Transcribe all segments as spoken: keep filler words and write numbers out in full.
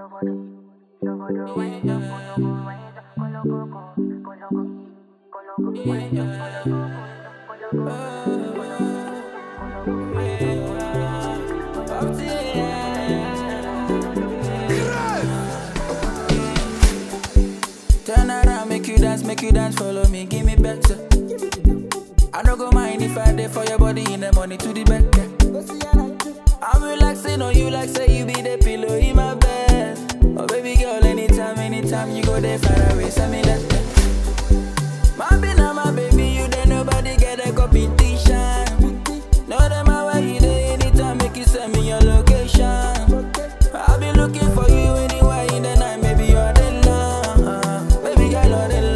Turn around, make you dance, make you dance, follow me, give me better. I don't go mind if I there for your body in the money to the back. I'm relaxing on you like say you be the pillow in my bed. Oh baby girl, anytime, anytime you go there far away, send me that. My be now my baby, you there nobody get a competition. No them my way you there anytime, make you send me your location. I'll be looking for you anywhere in the night, maybe you're the love. Baby girl, you're the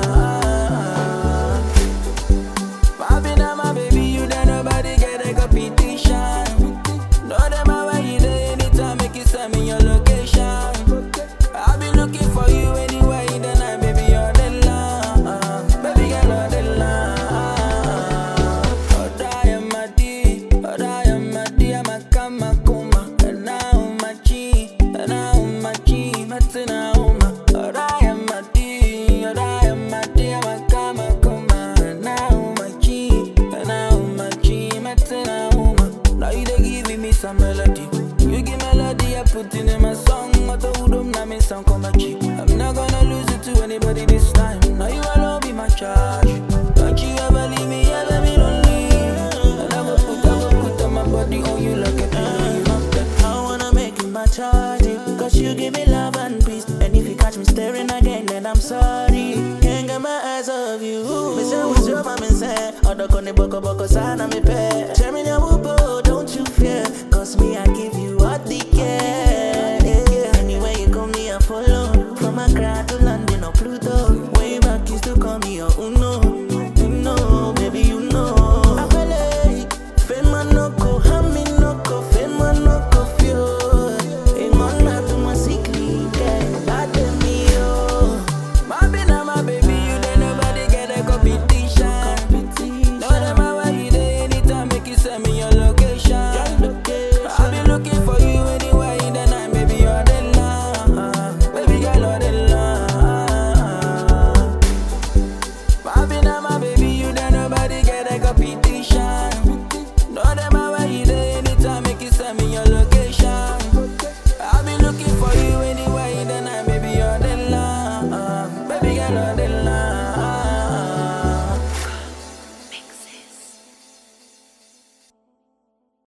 love. My be now my baby, you there nobody get a competition. No them my way you there anytime, make you send me your location. I'll be looking for you anywhere in the night, baby you're the love. Baby girl, you're the love. Oh die am my D, oh die am my D, I'm a kama kuma. And now my G, and now my G, matina uma. Oh die am my D, oh die am my D, I'm a kama kuma. And now my G, and now my G, matina uma. Now you dey giving me some melody. You give melody, I put it in my song. I told them now me sound come back cheap. I'm not gonna lose it to anybody this time. Now you alone be my charge. Don't you ever leave me, ever be lonely. And I will put, I will put on my body on you like a pillow. I wanna make you my charge, cause you give me love and peace. And if you catch me staring again, then I'm sorry. Can't get my eyes off you. Me say what's your mama say? Odo kone boko boko sana me pe. Tell me now, don't you fear? Cause me I give